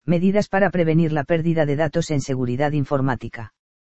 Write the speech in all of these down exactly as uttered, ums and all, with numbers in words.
Medidas para prevenir la pérdida de datos en seguridad informática.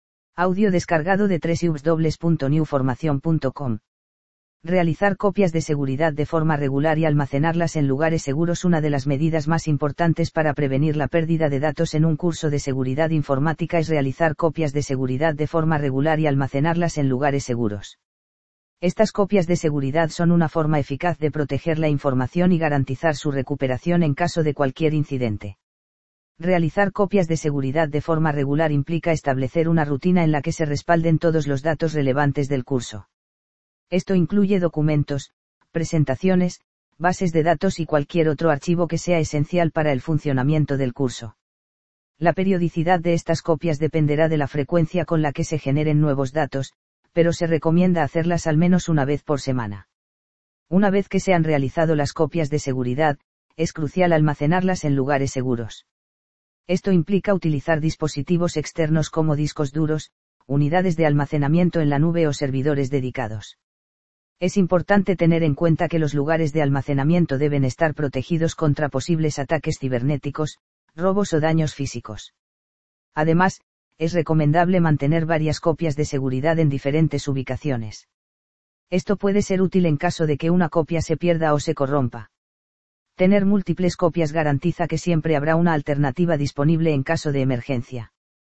Audio descargado de doble u doble u doble u punto new formación punto com. Realizar copias de seguridad de forma regular y almacenarlas en lugares seguros. Una de las medidas más importantes para prevenir la pérdida de datos en un curso de seguridad informática es realizar copias de seguridad de forma regular y almacenarlas en lugares seguros. Estas copias de seguridad son una forma eficaz de proteger la información y garantizar su recuperación en caso de cualquier incidente. Realizar copias de seguridad de forma regular implica establecer una rutina en la que se respalden todos los datos relevantes del curso. Esto incluye documentos, presentaciones, bases de datos y cualquier otro archivo que sea esencial para el funcionamiento del curso. La periodicidad de estas copias dependerá de la frecuencia con la que se generen nuevos datos, pero se recomienda hacerlas al menos una vez por semana. Una vez que se han realizado las copias de seguridad, es crucial almacenarlas en lugares seguros. Esto implica utilizar dispositivos externos como discos duros, unidades de almacenamiento en la nube o servidores dedicados. Es importante tener en cuenta que los lugares de almacenamiento deben estar protegidos contra posibles ataques cibernéticos, robos o daños físicos. Además, es recomendable mantener varias copias de seguridad en diferentes ubicaciones. Esto puede ser útil en caso de que una copia se pierda o se corrompa. Tener múltiples copias garantiza que siempre habrá una alternativa disponible en caso de emergencia.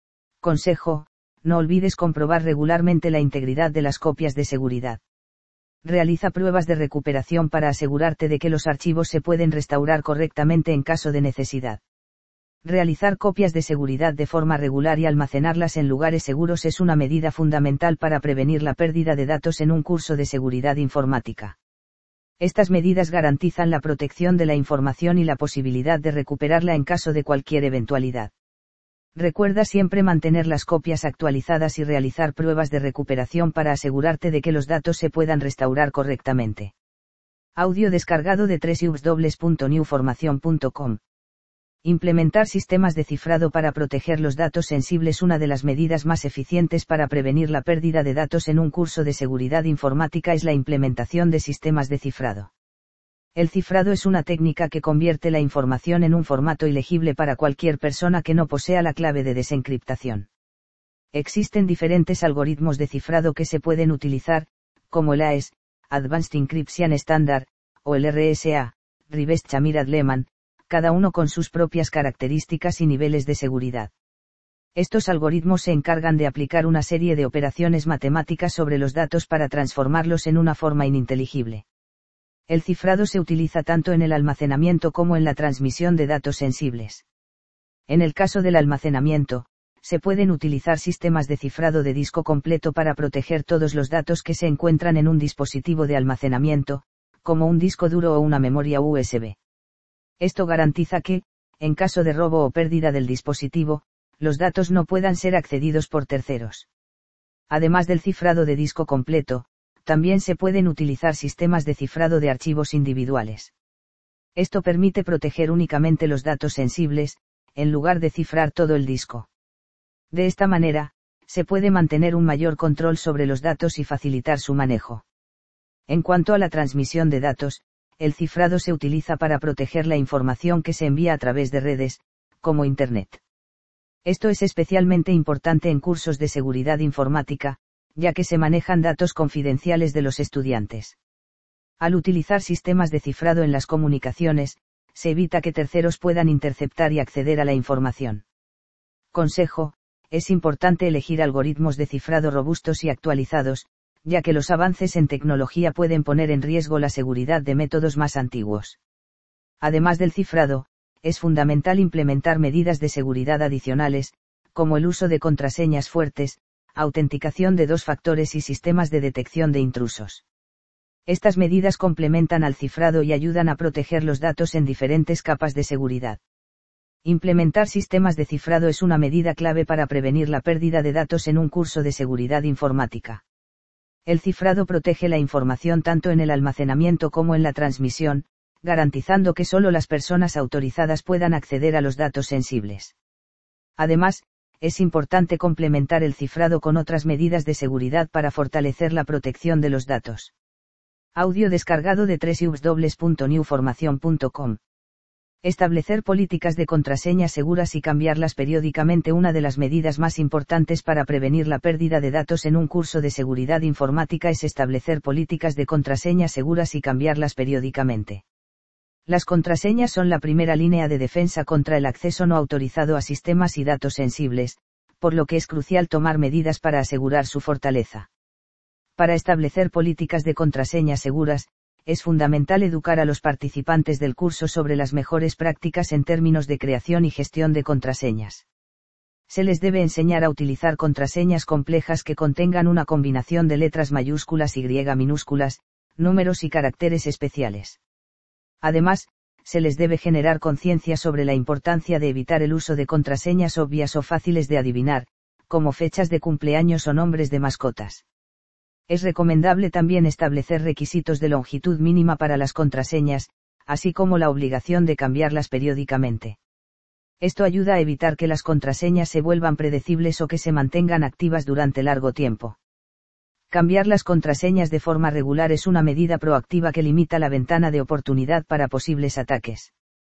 Consejo: no olvides comprobar regularmente la integridad de las copias de seguridad. Realiza pruebas de recuperación para asegurarte de que los archivos se pueden restaurar correctamente en caso de necesidad. Realizar copias de seguridad de forma regular y almacenarlas en lugares seguros es una medida fundamental para prevenir la pérdida de datos en un curso de seguridad informática. Estas medidas garantizan la protección de la información y la posibilidad de recuperarla en caso de cualquier eventualidad. Recuerda siempre mantener las copias actualizadas y realizar pruebas de recuperación para asegurarte de que los datos se puedan restaurar correctamente. Audio descargado de doble u doble u doble u punto new formación punto com. Implementar sistemas de cifrado para proteger los datos sensibles. Una de las medidas más eficientes para prevenir la pérdida de datos en un curso de seguridad informática es la implementación de sistemas de cifrado. El cifrado es una técnica que convierte la información en un formato ilegible para cualquier persona que no posea la clave de desencriptación. Existen diferentes algoritmos de cifrado que se pueden utilizar, como el A E S, Advanced Encryption Standard, o el R S A, Reverse Shared Lemma, cada uno con sus propias características y niveles de seguridad. Estos algoritmos se encargan de aplicar una serie de operaciones matemáticas sobre los datos para transformarlos en una forma ininteligible. El cifrado se utiliza tanto en el almacenamiento como en la transmisión de datos sensibles. En el caso del almacenamiento, se pueden utilizar sistemas de cifrado de disco completo para proteger todos los datos que se encuentran en un dispositivo de almacenamiento, como un disco duro o una memoria U S B. Esto garantiza que, en caso de robo o pérdida del dispositivo, los datos no puedan ser accedidos por terceros. Además del cifrado de disco completo, también se pueden utilizar sistemas de cifrado de archivos individuales. Esto permite proteger únicamente los datos sensibles, en lugar de cifrar todo el disco. De esta manera, se puede mantener un mayor control sobre los datos y facilitar su manejo. En cuanto a la transmisión de datos, el cifrado se utiliza para proteger la información que se envía a través de redes, como Internet. Esto es especialmente importante en cursos de seguridad informática, ya que se manejan datos confidenciales de los estudiantes. Al utilizar sistemas de cifrado en las comunicaciones, se evita que terceros puedan interceptar y acceder a la información. Consejo: es importante elegir algoritmos de cifrado robustos y actualizados, ya que los avances en tecnología pueden poner en riesgo la seguridad de métodos más antiguos. Además del cifrado, es fundamental implementar medidas de seguridad adicionales, como el uso de contraseñas fuertes, autenticación de dos factores y sistemas de detección de intrusos. Estas medidas complementan al cifrado y ayudan a proteger los datos en diferentes capas de seguridad. Implementar sistemas de cifrado es una medida clave para prevenir la pérdida de datos en un curso de seguridad informática. El cifrado protege la información tanto en el almacenamiento como en la transmisión, garantizando que solo las personas autorizadas puedan acceder a los datos sensibles. Además, es importante complementar el cifrado con otras medidas de seguridad para fortalecer la protección de los datos. Audio descargado de doble u doble u doble u punto new formación punto com. Establecer políticas de contraseñas seguras y cambiarlas periódicamente. Una de las medidas más importantes para prevenir la pérdida de datos en un curso de seguridad informática es establecer políticas de contraseñas seguras y cambiarlas periódicamente. Las contraseñas son la primera línea de defensa contra el acceso no autorizado a sistemas y datos sensibles, por lo que es crucial tomar medidas para asegurar su fortaleza. Para establecer políticas de contraseñas seguras, es fundamental educar a los participantes del curso sobre las mejores prácticas en términos de creación y gestión de contraseñas. Se les debe enseñar a utilizar contraseñas complejas que contengan una combinación de letras mayúsculas y griega minúsculas, números y caracteres especiales. Además, se les debe generar conciencia sobre la importancia de evitar el uso de contraseñas obvias o fáciles de adivinar, como fechas de cumpleaños o nombres de mascotas. Es recomendable también establecer requisitos de longitud mínima para las contraseñas, así como la obligación de cambiarlas periódicamente. Esto ayuda a evitar que las contraseñas se vuelvan predecibles o que se mantengan activas durante largo tiempo. Cambiar las contraseñas de forma regular es una medida proactiva que limita la ventana de oportunidad para posibles ataques.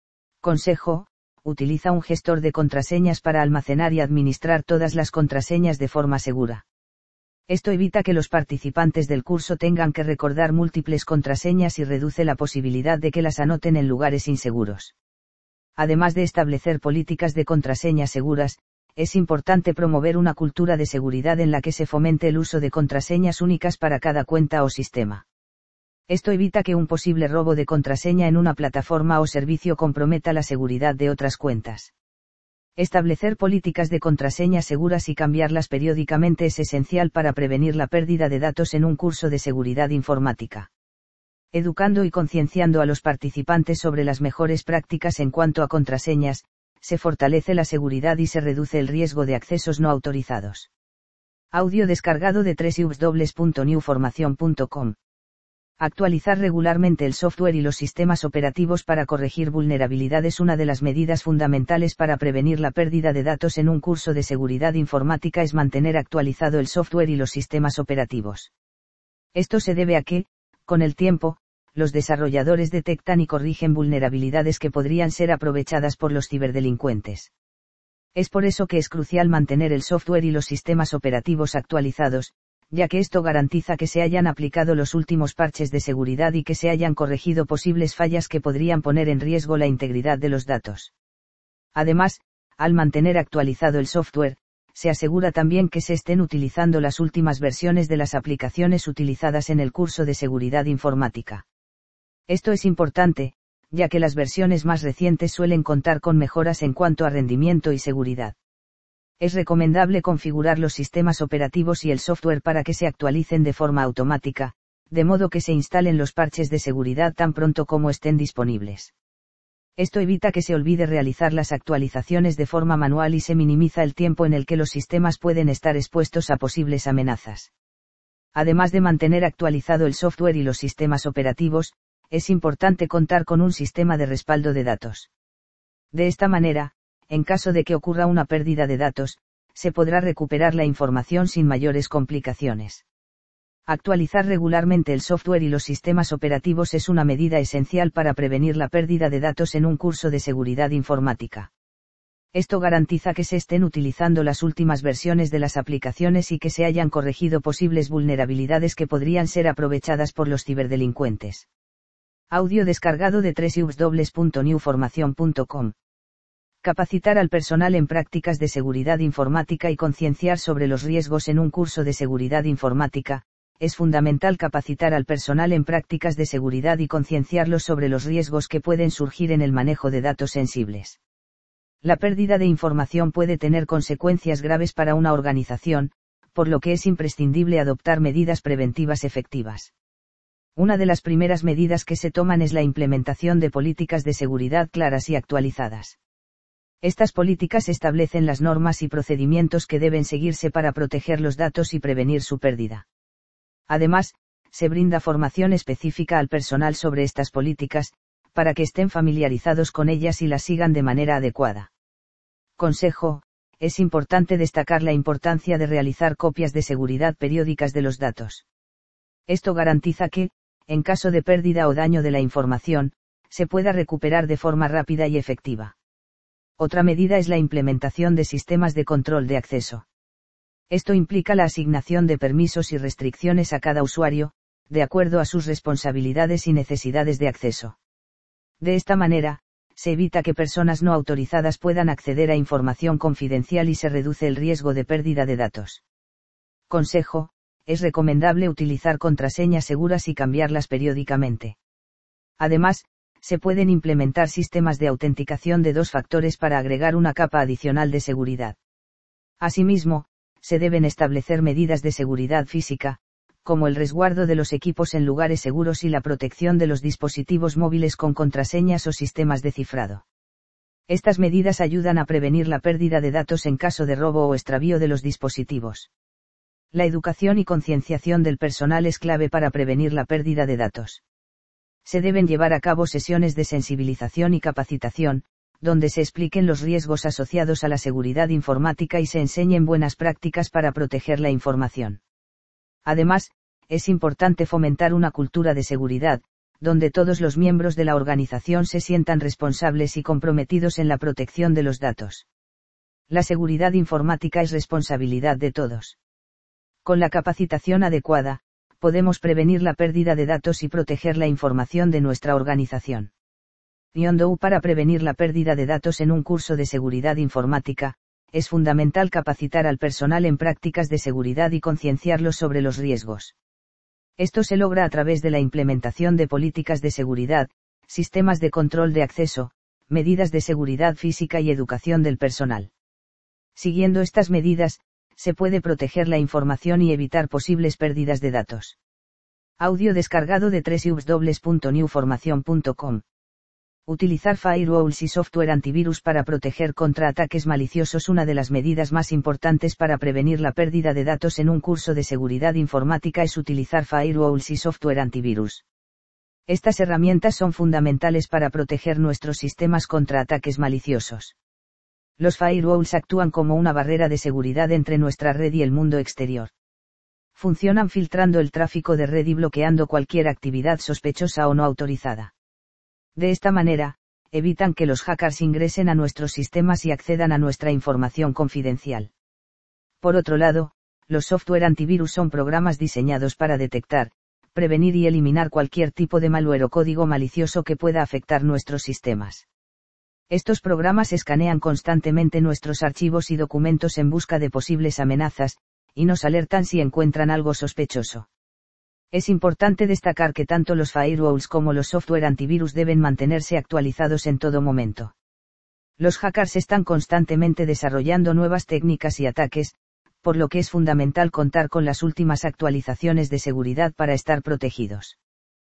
Consejo: utiliza un gestor de contraseñas para almacenar y administrar todas las contraseñas de forma segura. Esto evita que los participantes del curso tengan que recordar múltiples contraseñas y reduce la posibilidad de que las anoten en lugares inseguros. Además de establecer políticas de contraseñas seguras, es importante promover una cultura de seguridad en la que se fomente el uso de contraseñas únicas para cada cuenta o sistema. Esto evita que un posible robo de contraseña en una plataforma o servicio comprometa la seguridad de otras cuentas. Establecer políticas de contraseñas seguras y cambiarlas periódicamente es esencial para prevenir la pérdida de datos en un curso de seguridad informática. Educando y concienciando a los participantes sobre las mejores prácticas en cuanto a contraseñas, se fortalece la seguridad y se reduce el riesgo de accesos no autorizados. Audio descargado de doble u doble u doble u punto new formación punto com. Actualizar regularmente el software y los sistemas operativos para corregir vulnerabilidades. Una de las medidas fundamentales para prevenir la pérdida de datos en un curso de seguridad informática es mantener actualizado el software y los sistemas operativos. Esto se debe a que, con el tiempo, los desarrolladores detectan y corrigen vulnerabilidades que podrían ser aprovechadas por los ciberdelincuentes. Es por eso que es crucial mantener el software y los sistemas operativos actualizados, ya que esto garantiza que se hayan aplicado los últimos parches de seguridad y que se hayan corregido posibles fallas que podrían poner en riesgo la integridad de los datos. Además, al mantener actualizado el software, se asegura también que se estén utilizando las últimas versiones de las aplicaciones utilizadas en el curso de seguridad informática. Esto es importante, ya que las versiones más recientes suelen contar con mejoras en cuanto a rendimiento y seguridad. Es recomendable configurar los sistemas operativos y el software para que se actualicen de forma automática, de modo que se instalen los parches de seguridad tan pronto como estén disponibles. Esto evita que se olvide realizar las actualizaciones de forma manual y se minimiza el tiempo en el que los sistemas pueden estar expuestos a posibles amenazas. Además de mantener actualizado el software y los sistemas operativos, es importante contar con un sistema de respaldo de datos. De esta manera, en caso de que ocurra una pérdida de datos, se podrá recuperar la información sin mayores complicaciones. Actualizar regularmente el software y los sistemas operativos es una medida esencial para prevenir la pérdida de datos en un curso de seguridad informática. Esto garantiza que se estén utilizando las últimas versiones de las aplicaciones y que se hayan corregido posibles vulnerabilidades que podrían ser aprovechadas por los ciberdelincuentes. Audio descargado de doble u doble u doble u punto new formación punto com. Capacitar al personal en prácticas de seguridad informática y concienciar sobre los riesgos en un curso de seguridad informática. Es fundamental capacitar al personal en prácticas de seguridad y concienciarlos sobre los riesgos que pueden surgir en el manejo de datos sensibles. La pérdida de información puede tener consecuencias graves para una organización, por lo que es imprescindible adoptar medidas preventivas efectivas. Una de las primeras medidas que se toman es la implementación de políticas de seguridad claras y actualizadas. Estas políticas establecen las normas y procedimientos que deben seguirse para proteger los datos y prevenir su pérdida. Además, se brinda formación específica al personal sobre estas políticas, para que estén familiarizados con ellas y las sigan de manera adecuada. Consejo: es importante destacar la importancia de realizar copias de seguridad periódicas de los datos. Esto garantiza que, en caso de pérdida o daño de la información, se pueda recuperar de forma rápida y efectiva. Otra medida es la implementación de sistemas de control de acceso. Esto implica la asignación de permisos y restricciones a cada usuario, de acuerdo a sus responsabilidades y necesidades de acceso. De esta manera, se evita que personas no autorizadas puedan acceder a información confidencial y se reduce el riesgo de pérdida de datos. Consejo: es recomendable utilizar contraseñas seguras y cambiarlas periódicamente. Además, se pueden implementar sistemas de autenticación de dos factores para agregar una capa adicional de seguridad. Asimismo, se deben establecer medidas de seguridad física, como el resguardo de los equipos en lugares seguros y la protección de los dispositivos móviles con contraseñas o sistemas de cifrado. Estas medidas ayudan a prevenir la pérdida de datos en caso de robo o extravío de los dispositivos. La educación y concienciación del personal es clave para prevenir la pérdida de datos. Se deben llevar a cabo sesiones de sensibilización y capacitación, donde se expliquen los riesgos asociados a la seguridad informática y se enseñen buenas prácticas para proteger la información. Además, es importante fomentar una cultura de seguridad, donde todos los miembros de la organización se sientan responsables y comprometidos en la protección de los datos. La seguridad informática es responsabilidad de todos. Con la capacitación adecuada, podemos prevenir la pérdida de datos y proteger la información de nuestra organización. Yondou para prevenir la pérdida de datos en un curso de seguridad informática, es fundamental capacitar al personal en prácticas de seguridad y concienciarlos sobre los riesgos. Esto se logra a través de la implementación de políticas de seguridad, sistemas de control de acceso, medidas de seguridad física y educación del personal. Siguiendo estas medidas, se puede proteger la información y evitar posibles pérdidas de datos. Audio descargado de doble u doble u doble u punto new formación punto com. Utilizar firewalls y software antivirus para proteger contra ataques maliciosos. Una de las medidas más importantes para prevenir la pérdida de datos en un curso de seguridad informática es utilizar firewalls y software antivirus. Estas herramientas son fundamentales para proteger nuestros sistemas contra ataques maliciosos. Los firewalls actúan como una barrera de seguridad entre nuestra red y el mundo exterior. Funcionan filtrando el tráfico de red y bloqueando cualquier actividad sospechosa o no autorizada. De esta manera, evitan que los hackers ingresen a nuestros sistemas y accedan a nuestra información confidencial. Por otro lado, los software antivirus son programas diseñados para detectar, prevenir y eliminar cualquier tipo de malware o código malicioso que pueda afectar nuestros sistemas. Estos programas escanean constantemente nuestros archivos y documentos en busca de posibles amenazas, y nos alertan si encuentran algo sospechoso. Es importante destacar que tanto los firewalls como los software antivirus deben mantenerse actualizados en todo momento. Los hackers están constantemente desarrollando nuevas técnicas y ataques, por lo que es fundamental contar con las últimas actualizaciones de seguridad para estar protegidos.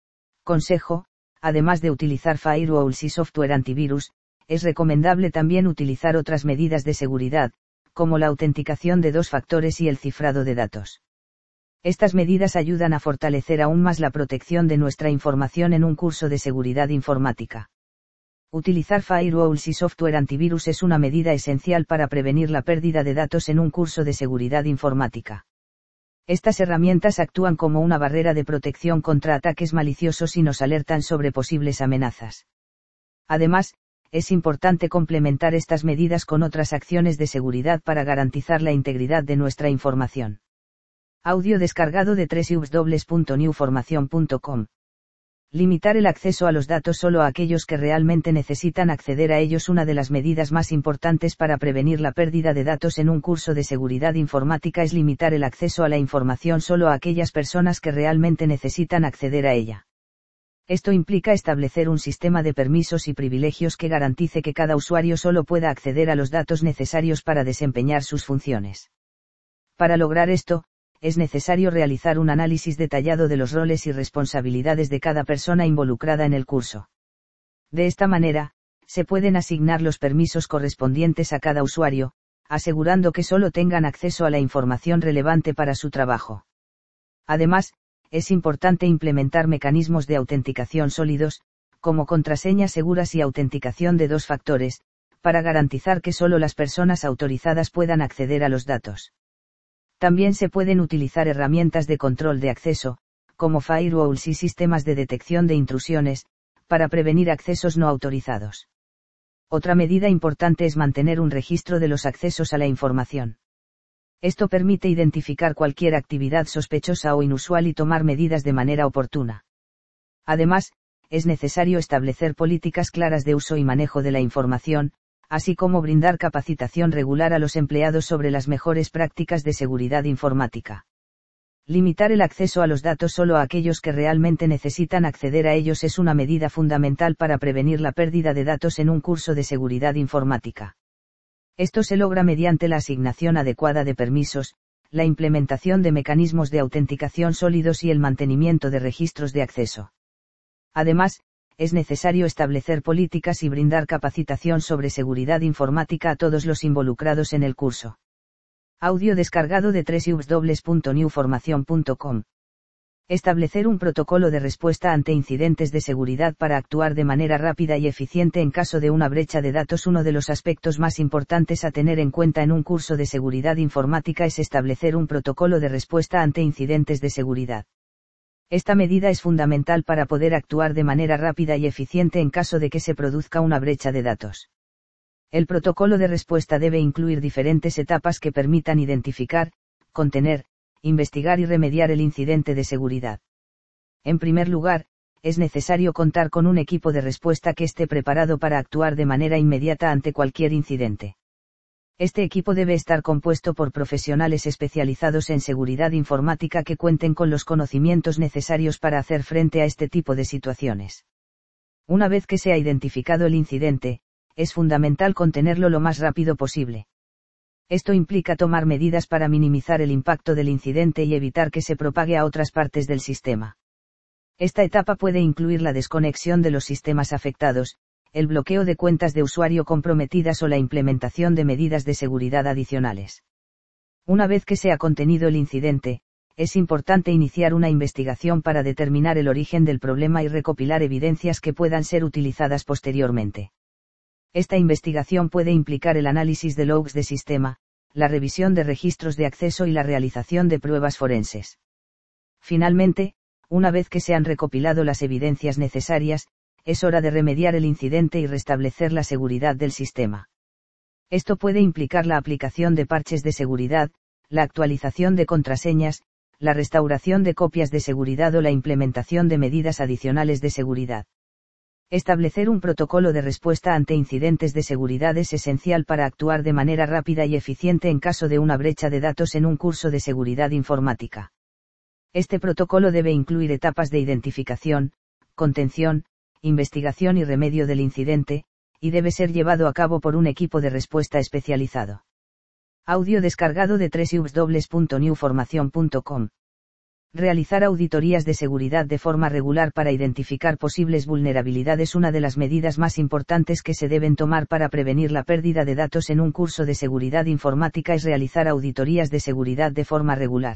Consejo: además de utilizar firewalls y software antivirus, es recomendable también utilizar otras medidas de seguridad, como la autenticación de dos factores y el cifrado de datos. Estas medidas ayudan a fortalecer aún más la protección de nuestra información en un curso de seguridad informática. Utilizar firewalls y software antivirus es una medida esencial para prevenir la pérdida de datos en un curso de seguridad informática. Estas herramientas actúan como una barrera de protección contra ataques maliciosos y nos alertan sobre posibles amenazas. Además, es importante complementar estas medidas con otras acciones de seguridad para garantizar la integridad de nuestra información. Audio descargado de doble u doble u doble u punto new formación punto com. Limitar el acceso a los datos solo a aquellos que realmente necesitan acceder a ellos. Una de las medidas más importantes para prevenir la pérdida de datos en un curso de seguridad informática es limitar el acceso a la información solo a aquellas personas que realmente necesitan acceder a ella. Esto implica establecer un sistema de permisos y privilegios que garantice que cada usuario solo pueda acceder a los datos necesarios para desempeñar sus funciones. Para lograr esto, es necesario realizar un análisis detallado de los roles y responsabilidades de cada persona involucrada en el curso. De esta manera, se pueden asignar los permisos correspondientes a cada usuario, asegurando que solo tengan acceso a la información relevante para su trabajo. Además, es importante implementar mecanismos de autenticación sólidos, como contraseñas seguras y autenticación de dos factores, para garantizar que solo las personas autorizadas puedan acceder a los datos. También se pueden utilizar herramientas de control de acceso, como firewalls y sistemas de detección de intrusiones, para prevenir accesos no autorizados. Otra medida importante es mantener un registro de los accesos a la información. Esto permite identificar cualquier actividad sospechosa o inusual y tomar medidas de manera oportuna. Además, es necesario establecer políticas claras de uso y manejo de la información, así como brindar capacitación regular a los empleados sobre las mejores prácticas de seguridad informática. Limitar el acceso a los datos solo a aquellos que realmente necesitan acceder a ellos es una medida fundamental para prevenir la pérdida de datos en un curso de seguridad informática. Esto se logra mediante la asignación adecuada de permisos, la implementación de mecanismos de autenticación sólidos y el mantenimiento de registros de acceso. Además, es necesario establecer políticas y brindar capacitación sobre seguridad informática a todos los involucrados en el curso. Audio descargado de doble u doble u doble u punto new formación punto com. Establecer un protocolo de respuesta ante incidentes de seguridad para actuar de manera rápida y eficiente en caso de una brecha de datos. Uno de los aspectos más importantes a tener en cuenta en un curso de seguridad informática es establecer un protocolo de respuesta ante incidentes de seguridad. Esta medida es fundamental para poder actuar de manera rápida y eficiente en caso de que se produzca una brecha de datos. El protocolo de respuesta debe incluir diferentes etapas que permitan identificar, contener, investigar y remediar el incidente de seguridad. En primer lugar, es necesario contar con un equipo de respuesta que esté preparado para actuar de manera inmediata ante cualquier incidente. Este equipo debe estar compuesto por profesionales especializados en seguridad informática que cuenten con los conocimientos necesarios para hacer frente a este tipo de situaciones. Una vez que se ha identificado el incidente, es fundamental contenerlo lo más rápido posible. Esto implica tomar medidas para minimizar el impacto del incidente y evitar que se propague a otras partes del sistema. Esta etapa puede incluir la desconexión de los sistemas afectados, el bloqueo de cuentas de usuario comprometidas o la implementación de medidas de seguridad adicionales. Una vez que se ha contenido el incidente, es importante iniciar una investigación para determinar el origen del problema y recopilar evidencias que puedan ser utilizadas posteriormente. Esta investigación puede implicar el análisis de logs de sistema, la revisión de registros de acceso y la realización de pruebas forenses. Finalmente, una vez que se han recopilado las evidencias necesarias, es hora de remediar el incidente y restablecer la seguridad del sistema. Esto puede implicar la aplicación de parches de seguridad, la actualización de contraseñas, la restauración de copias de seguridad o la implementación de medidas adicionales de seguridad. Establecer un protocolo de respuesta ante incidentes de seguridad es esencial para actuar de manera rápida y eficiente en caso de una brecha de datos en un curso de seguridad informática. Este protocolo debe incluir etapas de identificación, contención, investigación y remedio del incidente, y debe ser llevado a cabo por un equipo de respuesta especializado. Audio descargado de doble u doble u doble u punto new formación punto com. Realizar auditorías de seguridad de forma regular para identificar posibles vulnerabilidades. Una de las medidas más importantes que se deben tomar para prevenir la pérdida de datos en un curso de seguridad informática es realizar auditorías de seguridad de forma regular.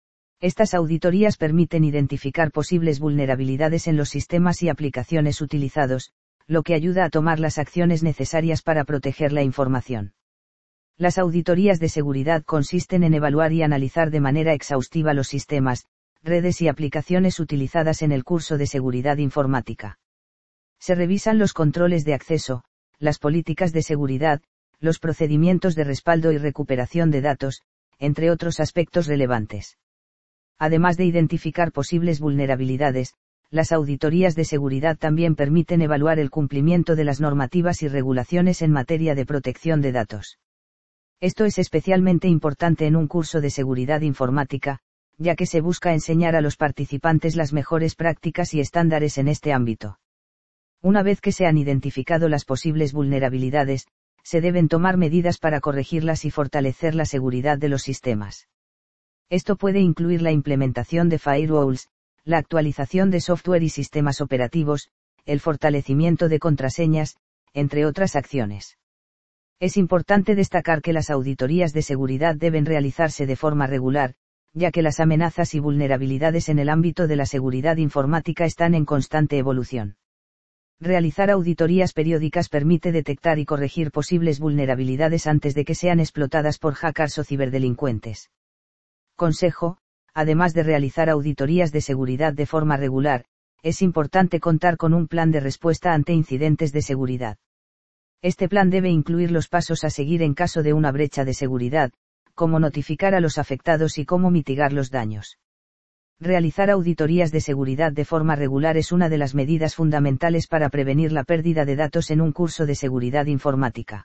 Estas auditorías permiten identificar posibles vulnerabilidades en los sistemas y aplicaciones utilizados, lo que ayuda a tomar las acciones necesarias para proteger la información. Las auditorías de seguridad consisten en evaluar y analizar de manera exhaustiva los sistemas, redes y aplicaciones utilizadas en el curso de seguridad informática. Se revisan los controles de acceso, las políticas de seguridad, los procedimientos de respaldo y recuperación de datos, entre otros aspectos relevantes. Además de identificar posibles vulnerabilidades, las auditorías de seguridad también permiten evaluar el cumplimiento de las normativas y regulaciones en materia de protección de datos. Esto es especialmente importante en un curso de seguridad informática, ya que se busca enseñar a los participantes las mejores prácticas y estándares en este ámbito. Una vez que se han identificado las posibles vulnerabilidades, se deben tomar medidas para corregirlas y fortalecer la seguridad de los sistemas. Esto puede incluir la implementación de firewalls, la actualización de software y sistemas operativos, el fortalecimiento de contraseñas, entre otras acciones. Es importante destacar que las auditorías de seguridad deben realizarse de forma regular, ya que las amenazas y vulnerabilidades en el ámbito de la seguridad informática están en constante evolución. Realizar auditorías periódicas permite detectar y corregir posibles vulnerabilidades antes de que sean explotadas por hackers o ciberdelincuentes. Consejo: además de realizar auditorías de seguridad de forma regular, es importante contar con un plan de respuesta ante incidentes de seguridad. Este plan debe incluir los pasos a seguir en caso de una brecha de seguridad, cómo notificar a los afectados y cómo mitigar los daños. Realizar auditorías de seguridad de forma regular es una de las medidas fundamentales para prevenir la pérdida de datos en un curso de seguridad informática.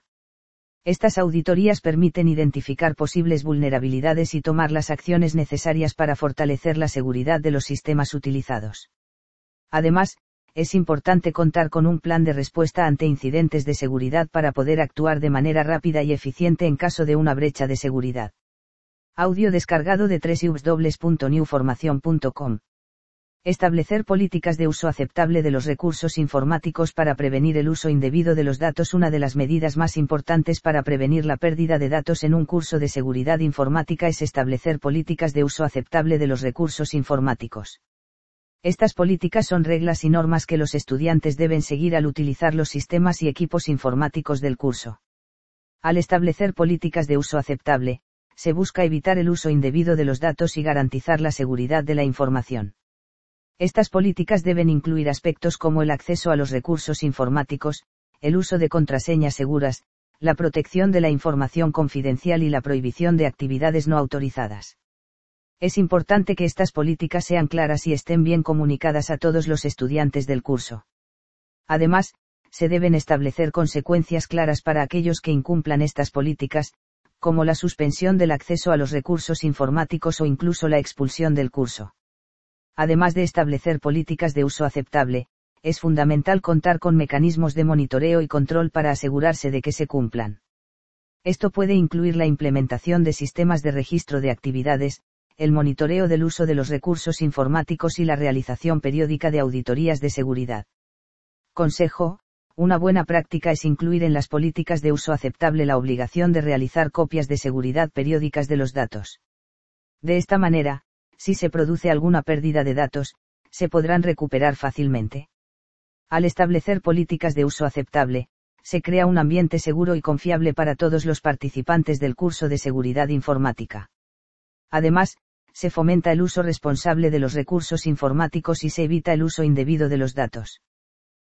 Estas auditorías permiten identificar posibles vulnerabilidades y tomar las acciones necesarias para fortalecer la seguridad de los sistemas utilizados. Además, es importante contar con un plan de respuesta ante incidentes de seguridad para poder actuar de manera rápida y eficiente en caso de una brecha de seguridad. Audio descargado de doble u doble u doble u punto new formación punto com. Establecer políticas de uso aceptable de los recursos informáticos para prevenir el uso indebido de los datos. Una de las medidas más importantes para prevenir la pérdida de datos en un curso de seguridad informática es establecer políticas de uso aceptable de los recursos informáticos. Estas políticas son reglas y normas que los estudiantes deben seguir al utilizar los sistemas y equipos informáticos del curso. Al establecer políticas de uso aceptable, se busca evitar el uso indebido de los datos y garantizar la seguridad de la información. Estas políticas deben incluir aspectos como el acceso a los recursos informáticos, el uso de contraseñas seguras, la protección de la información confidencial y la prohibición de actividades no autorizadas. Es importante que estas políticas sean claras y estén bien comunicadas a todos los estudiantes del curso. Además, se deben establecer consecuencias claras para aquellos que incumplan estas políticas, como la suspensión del acceso a los recursos informáticos o incluso la expulsión del curso. Además de establecer políticas de uso aceptable, es fundamental contar con mecanismos de monitoreo y control para asegurarse de que se cumplan. Esto puede incluir la implementación de sistemas de registro de actividades, el monitoreo del uso de los recursos informáticos y la realización periódica de auditorías de seguridad. Consejo: una buena práctica es incluir en las políticas de uso aceptable la obligación de realizar copias de seguridad periódicas de los datos. De esta manera, si se produce alguna pérdida de datos, se podrán recuperar fácilmente. Al establecer políticas de uso aceptable, se crea un ambiente seguro y confiable para todos los participantes del curso de seguridad informática. Además, se fomenta el uso responsable de los recursos informáticos y se evita el uso indebido de los datos.